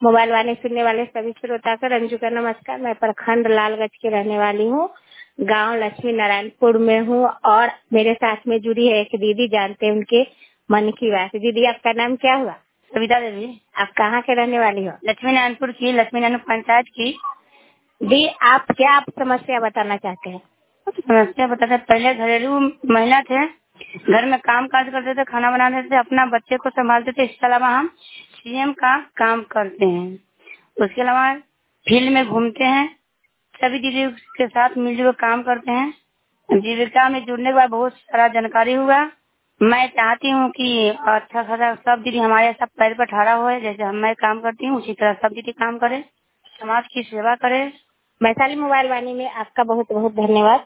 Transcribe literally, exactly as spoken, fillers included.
Mobile वाणी सुनने वाले सभी श्रोता को रंजू का नमस्कार। मैं प्रखंड लालगंज की रहने वाली हूँ, गांव लक्ष्मी नारायणपुर में हूँ और मेरे साथ में जुड़ी है एक दीदी, जानते हैं उनके मन की बात। दीदी, आपका नाम क्या हुआ? सविता देवी। आप कहाँ के रहने वाली हो? लक्ष्मी नारायणपुर की, लक्ष्मी नारायणपुर पंचायत की। दी, आप क्या आप समस्या बताना चाहते हैं? समस्या बताते, पहले घरेलू महिला थे, घर में काम काज करते थे, खाना बनाते थे, अपना बच्चे को संभालते थे। इसके अलावा हम सीएम का काम करते हैं। उसके अलावा फील्ड में घूमते हैं, सभी दीदी के साथ मिलजुल काम करते हैं। जीविका में जुड़ने के बाद बहुत सारा जानकारी हुआ। मैं चाहती हूँ कि अच्छा खासा सब दीदी हमारे सब पैर पर ठाड़ा हुए, जैसे हम मैं काम करती हूँ उसी तरह सब दीदी काम करे, समाज की सेवा करे। वैशाली मोबाइल वाणी में आपका बहुत बहुत धन्यवाद।